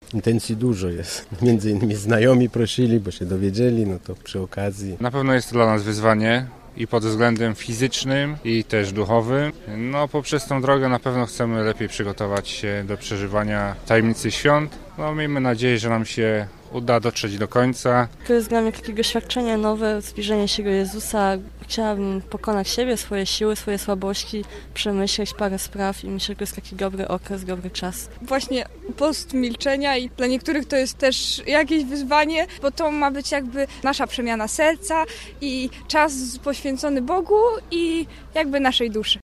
intencji dużo jest. Między innymi znajomi prosili, bo się dowiedzieli, no to przy okazji. Na pewno jest to dla nas wyzwanie i pod względem fizycznym i też duchowym. No poprzez tą drogę na pewno chcemy lepiej przygotować się do przeżywania tajemnicy świąt. No miejmy nadzieję, że nam się uda dotrzeć do końca. To jest dla mnie takie doświadczenie nowe, zbliżenie się do Jezusa. Chciałabym pokonać siebie, swoje siły, swoje słabości, przemyśleć parę spraw i myślę, że to jest taki dobry okres, dobry czas. Właśnie post milczenia i dla niektórych to jest też jakieś wyzwanie, bo to ma być jakby nasza przemiana serca i czas poświęcony Bogu i jakby naszej duszy.